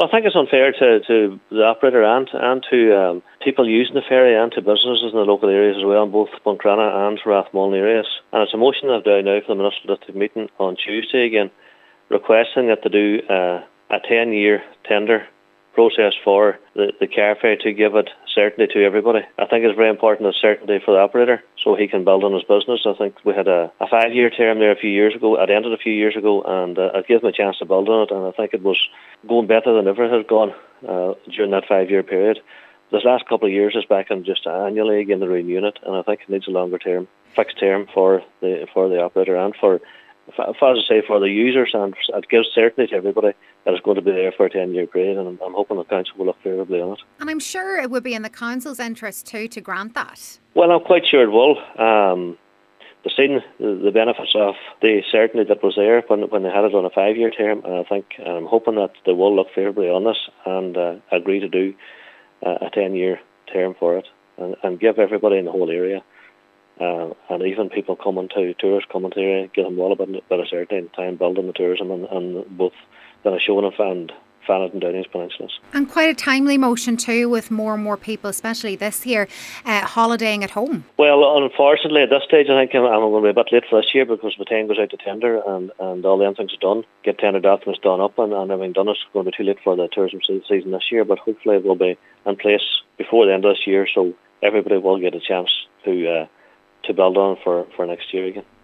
Well, I think it's unfair to the operator and to people using the ferry and to businesses in the local areas as well, in both Buncrana and Rathmullen areas. And it's a motion I've down now for the Municipal District meeting on Tuesday again, requesting that they do a 10-year tender process for the car ferry to give it certainty to everybody. I think it's very important that certainty for the operator so he can build on his business. I think we had a 5-year term there a few years ago. It ended a few years ago, and it gave him a chance to build on it, and I think it was going better than ever it had gone during that 5-year period. This last couple of years is back in just annually again the renewing it, and I think it needs a longer term, fixed term for the operator and for the users, and it gives certainty to everybody that it's going to be there for a 10-year period, and I'm hoping the council will look favourably on it. And I'm sure it would be in the council's interest too to grant that. Well, I'm quite sure it will. They've seen the benefits of the certainty that was there when they had it on a 5-year term, and I'm hoping that they will look favourably on this and agree to do a 10-year term for it and give everybody in the whole area and even people tourists coming to the area, give them all a bit of certainty and time building the tourism and both Shonan and Fannet and Downey's peninsulas. And quite a timely motion too, with more and more people, especially this year, holidaying at home. Well, unfortunately at this stage I think I'm going to be a bit late for this year because the time goes out to tender and all the things are done, get tender documents done up and everything done. It's going to be too late for the tourism season this year, but hopefully it will be in place before the end of this year so everybody will get a chance to build on for next year again.